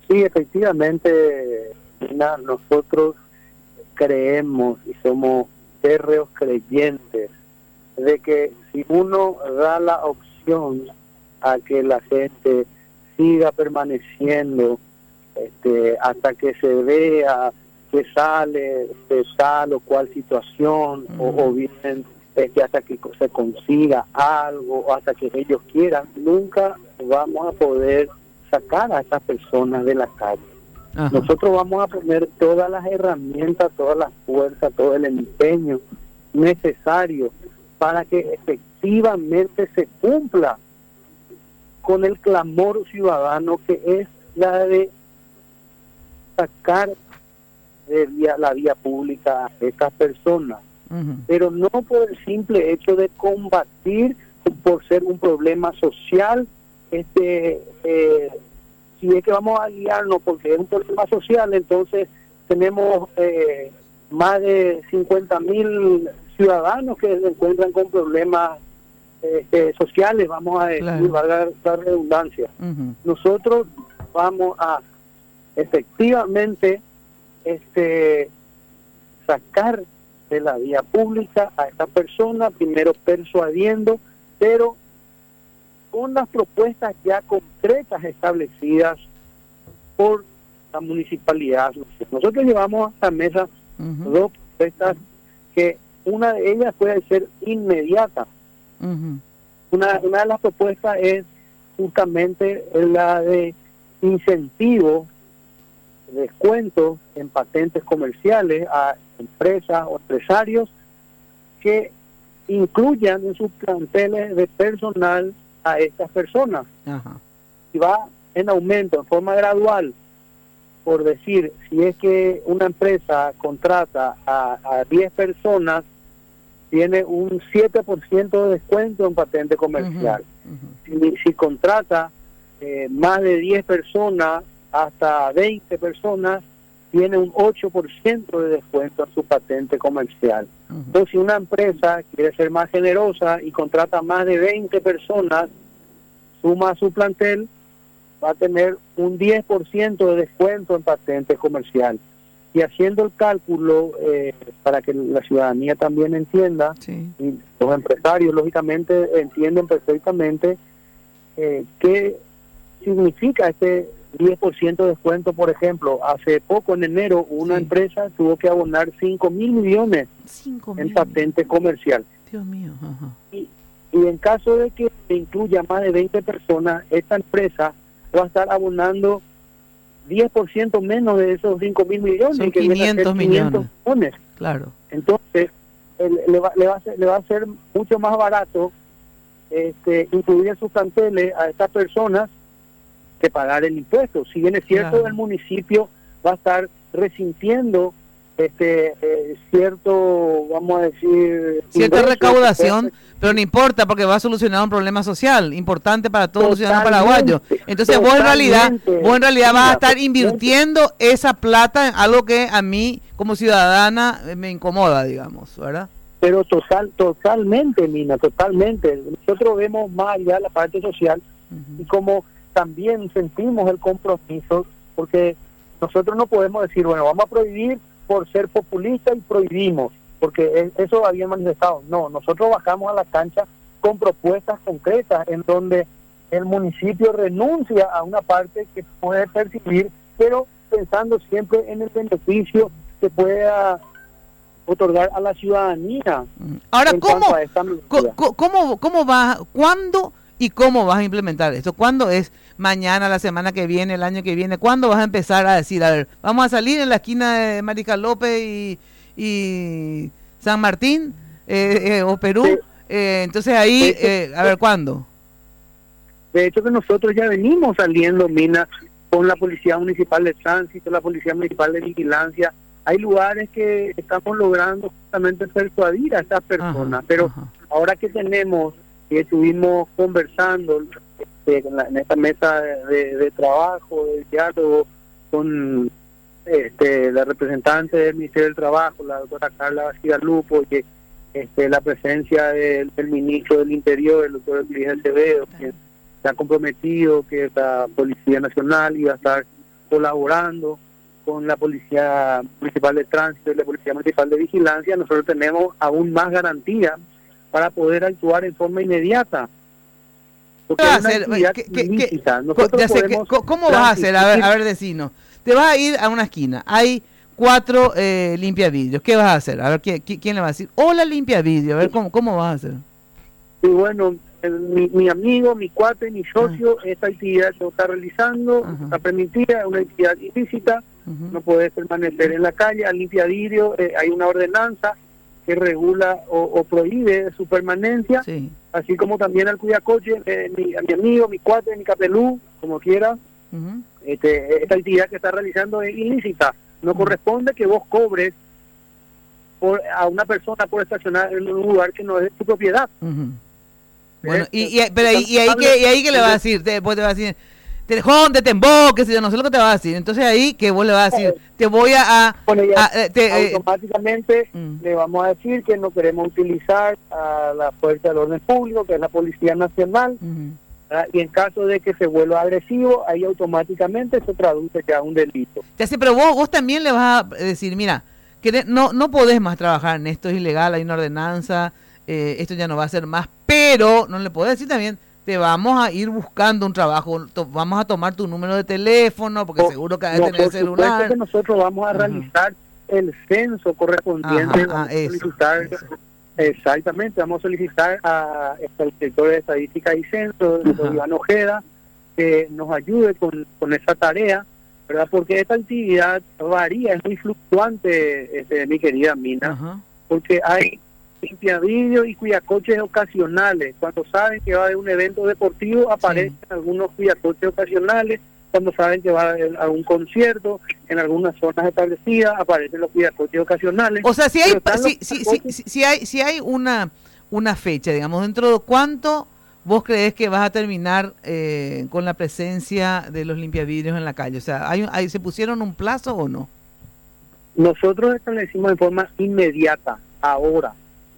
Sí, efectivamente, nosotros creemos y somos férreos creyentes de que si uno da la opción a que la gente siga permaneciendo hasta que se vea que sale de tal o cual situación, o bien hasta que se consiga algo, o hasta que ellos quieran, nunca vamos a poder sacar a esas personas de la calle. Ajá. Nosotros vamos a poner todas las herramientas, todas las fuerzas, todo el empeño necesario para que efectivamente se cumpla con el clamor ciudadano, que es la de sacar de la vía pública a estas personas. Pero no por el simple hecho de combatir, por ser un problema social, si es que vamos a guiarnos porque es un problema social, entonces tenemos más de 50.000 ciudadanos que se encuentran con problemas sociales, vamos a decir, claro, valga la redundancia. Nosotros vamos a efectivamente sacar de la vía pública a esta persona, primero persuadiendo, pero con las propuestas ya concretas establecidas por la municipalidad. Nosotros llevamos a la mesa dos propuestas que una de ellas puede ser inmediata. Una de las propuestas es justamente la de incentivo, descuentos en patentes comerciales a empresas o empresarios que incluyan en sus planteles de personal a estas personas. Y va en aumento, en forma gradual. Por decir, si es que una empresa contrata a 10 personas, tiene un 7% de descuento en patente comercial. Si contrata más de 10 personas, hasta 20 personas, tiene un 8% de descuento en su patente comercial. Entonces, si una empresa quiere ser más generosa y contrata más de 20 personas, suma a su plantel, va a tener un 10% de descuento en patente comercial. Y haciendo el cálculo, para que la ciudadanía también entienda, y los empresarios lógicamente entienden perfectamente qué significa este 10% de descuento. Por ejemplo, hace poco, en enero, una empresa tuvo que abonar 5.000 millones en patente comercial. Dios mío. Y en caso de que se incluya más de 20 personas, esta empresa va a estar abonando 10% menos de esos 5.000 millones. Son que 500 millones. Claro. Entonces, le va a ser mucho más barato incluir en sus planteles a estas personas que pagar el impuesto. Si bien es cierto, claro, el municipio va a estar resintiendo cierto, vamos a decir, cierta recaudación, pero no importa, porque va a solucionar un problema social importante para todos los ciudadanos paraguayos. Entonces vos en realidad vas a estar invirtiendo esa plata en algo que a mí como ciudadana me incomoda, digamos, ¿verdad? Pero totalmente, Mina, totalmente. Nosotros vemos más allá la parte social y como también sentimos el compromiso, porque nosotros no podemos decir, bueno, vamos a prohibir por ser populistas y prohibimos, porque eso había manifestado. No, nosotros bajamos a la cancha con propuestas concretas en donde el municipio renuncia a una parte que puede percibir, pero pensando siempre en el beneficio que pueda otorgar a la ciudadanía. Ahora, ¿cómo va, cuándo y cómo vas a implementar esto? ¿Cuándo es? ¿Mañana, la semana que viene, el año que viene? ¿Cuándo vas a empezar a decir, a ver, vamos a salir en la esquina de Marica López y San Martín o Perú? Sí. Entonces ahí, a ver, ¿cuándo? De hecho que nosotros ya venimos saliendo, Mina, con la Policía Municipal de Tránsito, la Policía Municipal de Vigilancia. Hay lugares que estamos logrando justamente persuadir a estas personas, pero ahora que tenemos, que estuvimos conversando en esta mesa de trabajo, de diálogo con la representante del Ministerio del Trabajo, la doctora Carla García Lupo, que la presencia del ministro del Interior, el doctor Luis Acevedo, que se ha comprometido que la Policía Nacional iba a estar colaborando con la Policía Municipal de Tránsito y la Policía Municipal de Vigilancia, nosotros tenemos aún más garantía para poder actuar en forma inmediata. Porque es una actividad ilícita. ¿Cómo vas a hacer? A ver, decinos. Te vas a ir a una esquina, hay 4 limpiavidrios, ¿qué vas a hacer? A ver, ¿quién le va a decir? Hola, limpiavidrio, a ver, ¿cómo vas a hacer? Y bueno, mi amigo, mi cuate, mi socio, esta actividad que está realizando, está permitida, es una actividad ilícita, no puede permanecer en la calle. Al limpiavidrio hay una ordenanza que regula o prohíbe su permanencia, así como también al cuidacoche, a mi amigo, mi cuate, mi capelú, como quiera. Esta actividad que está realizando es ilícita. No corresponde que vos cobres a una persona por estacionar en un lugar que no es de tu propiedad. Bueno, y ahí que le va a decir, después te va a decir, jóndete en vos, que sé yo, no sé lo que te va a decir. Entonces ahí que vos le vas a decir, te voy automáticamente le vamos a decir que no queremos utilizar a la fuerza del orden público, que es la Policía Nacional, y en caso de que se vuelva agresivo, ahí automáticamente se traduce ya un delito. Ya sé, pero vos también le vas a decir, mira, que no podés más trabajar en esto, es ilegal, hay una ordenanza, esto ya no va a ser más, pero no le podés decir también, te vamos a ir buscando un trabajo, vamos a tomar tu número de teléfono, porque seguro que debes tener celular. Que nosotros vamos a realizar el censo correspondiente, exactamente, vamos a solicitar al director de Estadística y Censo, el doctor Iván Ojeda, que nos ayude con esa tarea, ¿verdad? Porque esta actividad varía, es muy fluctuante, mi querida Mina, porque hay limpiavidrios y cuidacoches ocasionales. Cuando saben que va a haber un evento deportivo, aparecen algunos cuidacoches ocasionales. Cuando saben que va a haber algún concierto en algunas zonas establecidas, aparecen los cuidacoches ocasionales. O sea, si hay una fecha, digamos, dentro de cuánto vos crees que vas a terminar con la presencia de los limpiavidrios en la calle. O sea, ¿se pusieron un plazo o no? Nosotros establecimos de forma inmediata, ahora.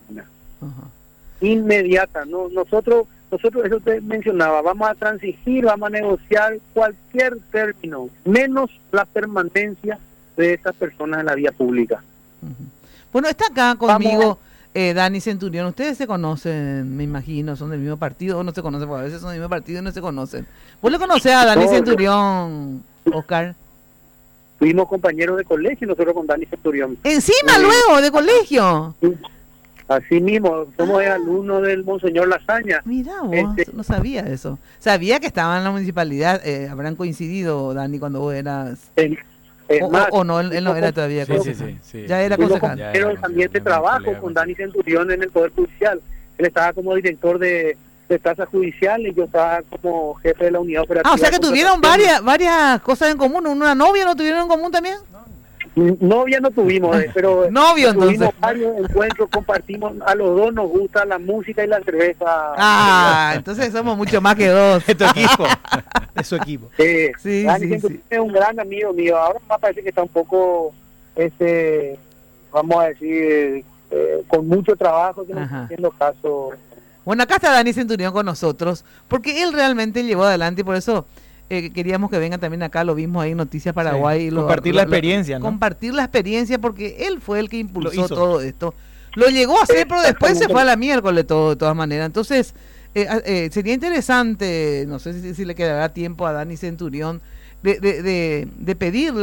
Inmediata, no, nosotros eso te mencionaba, vamos a transigir, vamos a negociar cualquier término, menos la permanencia de esas personas en la vía pública. Bueno, está acá conmigo Dani Centurión. Ustedes se conocen, me imagino, son del mismo partido, o no se conocen, porque a veces son del mismo partido y no se conocen. ¿Vos le conocés a Dani Centurión, Oscar? Fuimos compañeros de colegio nosotros con Dani Centurión. ¿Encima luego, de colegio? Sí. Así mismo, somos alumnos del Monseñor Lasaña. Mira vos, no sabía eso. Sabía que estaba en la municipalidad, habrán coincidido, Dani, cuando vos eras... o no, él no era todavía concejal. Sí. Ya era concejal. Pero también de trabajo con Dani Centurión en el Poder Judicial. Él estaba como director de tasa judicial y yo estaba como jefe de la unidad operativa. O sea que tuvieron varias cosas en común. ¿Una novia no tuvieron en común también? Novia no tuvimos, pero novio, tuvimos varios encuentros, compartimos, a los dos nos gusta la música y la cerveza. Entonces somos mucho más que dos. Es tu equipo. Es su equipo. Sí. Es un gran amigo mío. Ahora me parece que está un poco, vamos a decir, con mucho trabajo, que no está haciendo caso. Bueno, acá está Dani Centurión con nosotros, porque él realmente llevó adelante y por eso... queríamos que vengan también acá, lo vimos ahí en Noticias Paraguay. Compartir la experiencia, ¿no? Compartir la experiencia porque él fue el que impulsó todo esto. Lo llegó a hacer, pero después se fue a la miércoles de todas maneras. Entonces, sería interesante, no sé si le quedará tiempo a Dani Centurión, de pedir,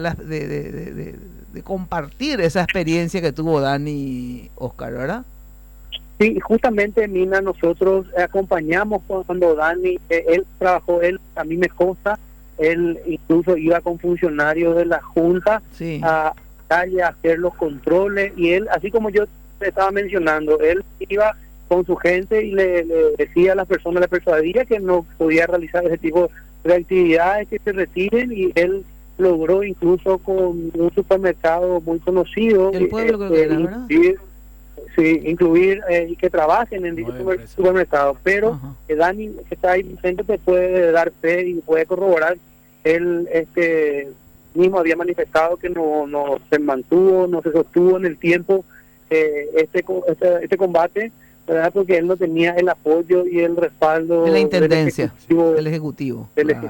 de compartir esa experiencia que tuvo Dani, Oscar, ¿verdad? Sí, justamente, Mina, nosotros acompañamos cuando Dani, él trabajó, a mí me consta, él incluso iba con funcionarios de la Junta a calle a hacer los controles, y él, así como yo te estaba mencionando, él iba con su gente y le decía a las personas, le persuadía que no podía realizar ese tipo de actividades, que se retiren, y él logró incluso con un supermercado muy conocido, el pueblo creo que era, ¿verdad? Incluir y que trabajen en dicho supermercado, pero Dani, que está ahí presente, te puede dar fe y puede corroborar. Él mismo había manifestado que no se mantuvo, no se sostuvo en el tiempo este combate, ¿verdad? Porque él no tenía el apoyo y el respaldo de la intendencia, del ejecutivo.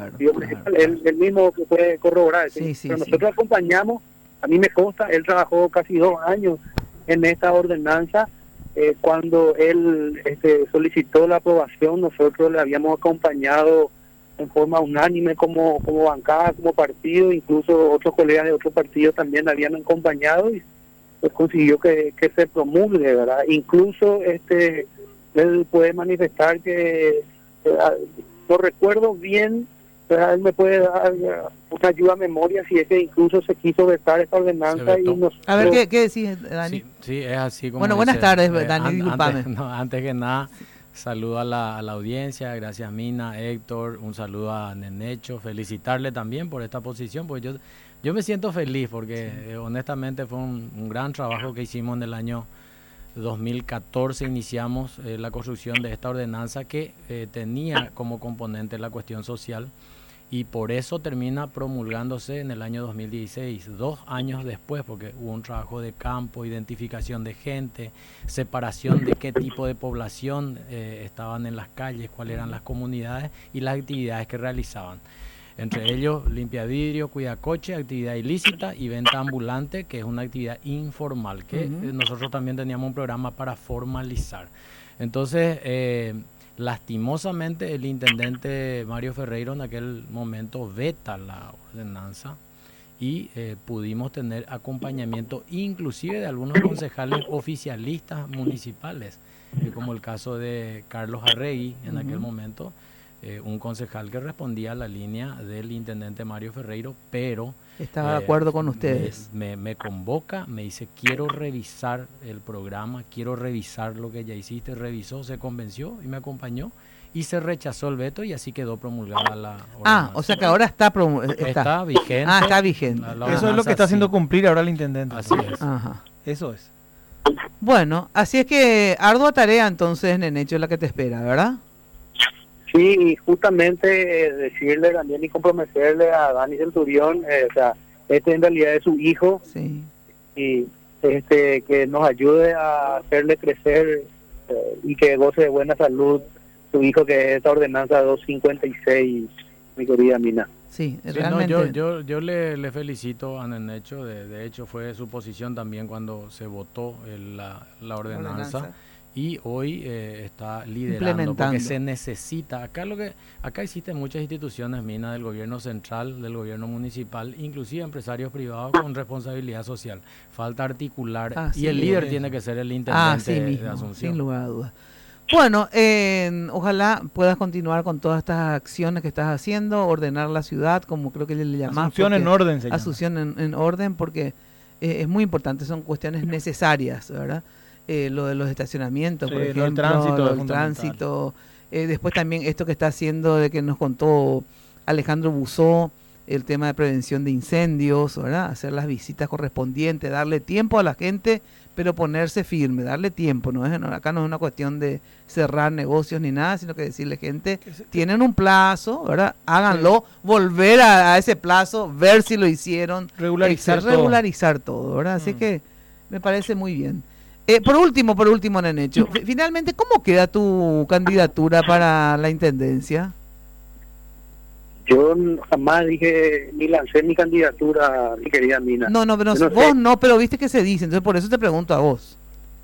Él mismo puede corroborar. Sí, pero nosotros acompañamos, a mí me consta, él trabajó casi 2 años en esta ordenanza. Cuando él solicitó la aprobación, nosotros le habíamos acompañado en forma unánime como bancada, como partido, incluso otros colegas de otros partidos también habían acompañado y pues consiguió que se promulgue, ¿verdad? Incluso él puede manifestar que no recuerdo bien, ¿verdad? Él me puede dar una ayuda a memoria si es que incluso se quiso vetar esta ordenanza y nos... A ver, ¿qué decís, Dani? Sí, es así como... Bueno, buenas tardes, Dani, disculpame. Antes que nada, saludo a la audiencia, gracias Mina, Héctor, un saludo a Nenecho, felicitarle también por esta posición, porque yo me siento feliz porque honestamente fue un gran trabajo que hicimos en el año 2014. Iniciamos la construcción de esta ordenanza que tenía como componente la cuestión social y por eso termina promulgándose en el año 2016, 2 años después, porque hubo un trabajo de campo, identificación de gente, separación de qué tipo de población estaban en las calles, cuáles eran las comunidades y las actividades que realizaban. Entre ellos, limpia vidrio, cuida coche, actividad ilícita y venta ambulante, que es una actividad informal, que nosotros también teníamos un programa para formalizar. Entonces, lastimosamente, el intendente Mario Ferreiro en aquel momento veta la ordenanza y pudimos tener acompañamiento inclusive de algunos concejales oficialistas municipales, como el caso de Carlos Arregui en aquel momento, un concejal que respondía a la línea del intendente Mario Ferreiro, pero... Estaba de acuerdo con ustedes. Me convoca, me dice, quiero revisar el programa, quiero revisar lo que ya hiciste, revisó, se convenció y me acompañó y se rechazó el veto y así quedó promulgada la ordenanza. O sea que ahora está vigente. Está vigente. Eso es lo que está haciendo cumplir ahora el intendente. Así es. Ajá. Eso es. Bueno, así es que ardua tarea entonces, Nenecho, es la que te espera, ¿verdad? Sí, y justamente decirle también y comprometerle a Dani Centurión, o sea, en realidad es su hijo, sí. Y que nos ayude a hacerle crecer y que goce de buena salud su hijo, que es esta ordenanza 256, mi querida Mina. Sí, sí, realmente. No, yo le felicito a Nenecho, de hecho fue su posición también cuando se votó la ordenanza. Y hoy está liderando porque se necesita. Acá existen muchas instituciones, Mina, del gobierno central, del gobierno municipal, inclusive empresarios privados con responsabilidad social. Falta articular y el líder tiene que ser el intendente de Asunción. Sin lugar a dudas. Bueno, ojalá puedas continuar con todas estas acciones que estás haciendo, ordenar la ciudad, como creo que le llamás. Asunción en orden, señor. Asunción en orden, porque es muy importante, son cuestiones necesarias, ¿verdad? Lo de los estacionamientos, por ejemplo, el tránsito, después también esto que está haciendo, de que nos contó Alejandro Buzó, el tema de prevención de incendios, ¿verdad? Hacer las visitas correspondientes, darle tiempo a la gente, pero ponerse firme, darle tiempo, acá no es una cuestión de cerrar negocios ni nada, sino que decirle, gente, tienen un plazo, ¿verdad? Háganlo, volver a ese plazo, ver si lo hicieron, regularizar todo, ¿verdad? Así que me parece muy bien. Por último, Nenecho, finalmente, ¿cómo queda tu candidatura para la intendencia? Yo jamás dije ni lancé mi candidatura, mi querida Mina. Pero viste que se dice, entonces por eso te pregunto a vos.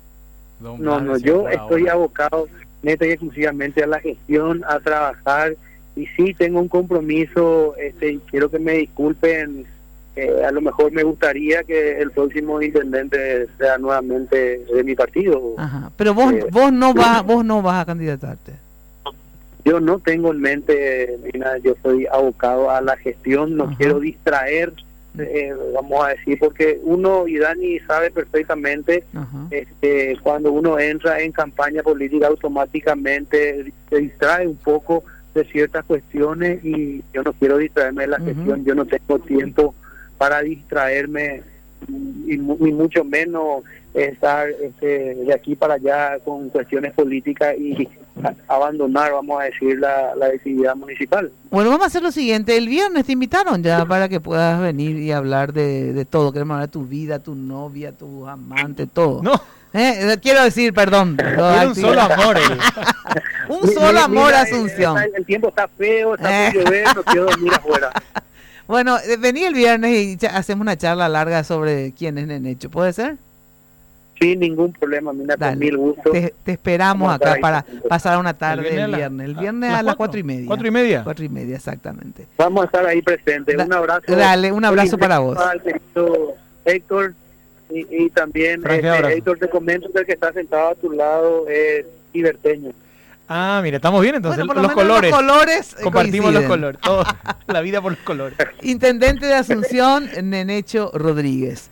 Yo estoy abocado neta y exclusivamente a la gestión, a trabajar, y sí tengo un compromiso, y quiero que me disculpen. A lo mejor me gustaría que el próximo intendente sea nuevamente de mi partido. Ajá. Pero vos no vas a candidatarte. Yo no tengo en mente, Mina, yo estoy abocado a la gestión, no quiero distraer, vamos a decir, porque uno, y Dani sabe perfectamente, cuando uno entra en campaña política automáticamente se distrae un poco de ciertas cuestiones y yo no quiero distraerme de la gestión, yo no tengo tiempo para distraerme y mucho menos estar de aquí para allá con cuestiones políticas y abandonar, vamos a decir, la actividad municipal. Bueno, vamos a hacer lo siguiente, el viernes te invitaron ya para que puedas venir y hablar de todo, queremos hablar de tu vida, tu novia, tu amante, todo. No. Quiero decir, perdón. Era un solo amor. Un solo amor, Asunción. El tiempo está feo, está por llover, no quiero dormir afuera. Bueno, vení el viernes y hacemos una charla larga sobre quién es Nenecho, ¿puede ser? Sin ningún problema, Mina, con mil gusto. Te esperamos acá para pasar una tarde el viernes. El viernes a las 4:30. 4:30. 4:30, exactamente. Vamos a estar ahí presentes. Un abrazo. Dale, un abrazo para vos. Al querido Héctor y también, Héctor, te comento que el que está sentado a tu lado es iberteño. Ah, mira, estamos bien entonces. Bueno, los colores. Los colores compartimos coinciden. los colores. La vida por los colores. Intendente de Asunción, Nenecho Rodríguez.